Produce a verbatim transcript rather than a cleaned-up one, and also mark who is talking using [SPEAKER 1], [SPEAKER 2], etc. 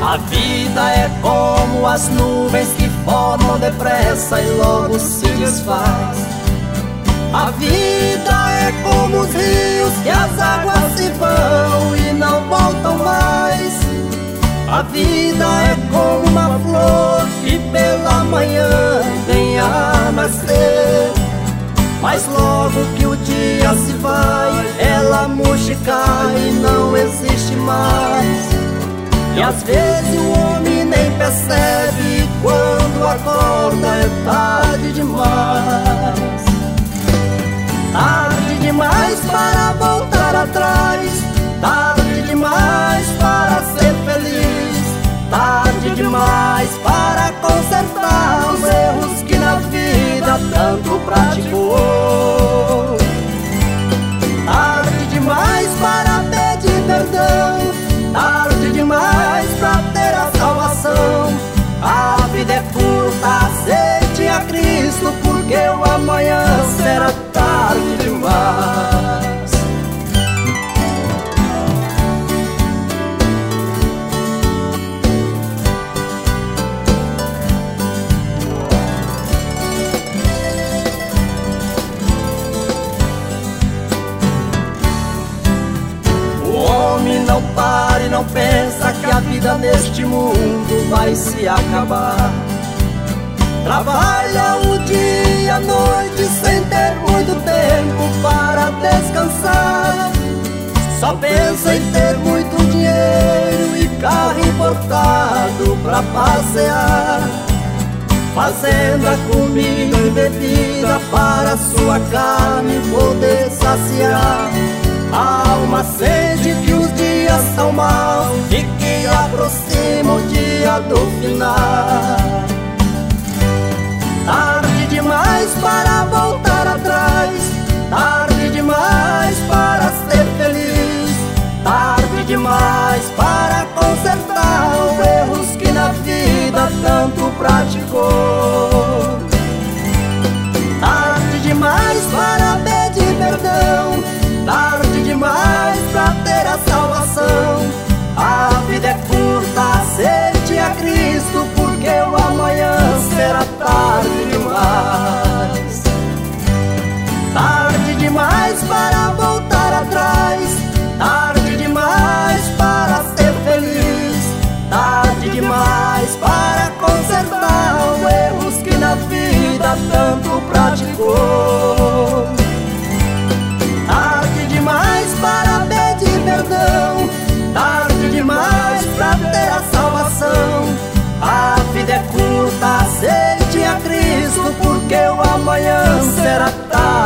[SPEAKER 1] A vida é como as nuvens que formam depressa e logo se desfaz. A vida é como os rios que as águas se vão e não voltam mais. A vida é como uma flor que pela manhã vem a nascer, mas logo que o dia se vai, ela murcha e cai e não existe mais. E às vezes o homem nem percebe, quando acorda é tarde demais. Tarde demais para voltar atrás, tarde demais para ser feliz, tarde demais para consertar os erros que na vida tanto praticou. Tarde demais para pedir perdão, tarde demais para ter a salvação. A vida é curta, aceite a Cristo, porque o amanhã será tarde demais. O homem não para e não pensa que a vida neste mundo vai se acabar. Trabalha o dia e a noite sem ter muito tempo para descansar. Só pensa em ter muito dinheiro e carro importado pra passear, fazendo a comida e bebida para sua carne poder saciar. Há uma sede que os dias são maus e que aproxima o dia do final. Tarde demais para voltar atrás, tarde demais para ser feliz, tarde demais para consertar os erros que na vida tanto praticou. Tarde demais para pedir perdão, tarde demais pra ter a salvação. A vida é curta, aceite a Cristo, porque o amanhã será tarde demais. Tarde demais para voltar atrás, tarde demais para ser feliz, tarde demais para consertar os erros que na vida tanto praticou. Tarde demais para pedir perdão, tarde demais pra ter a salvação. A vida é curta, aceite a Cristo, porque o amanhã será tarde.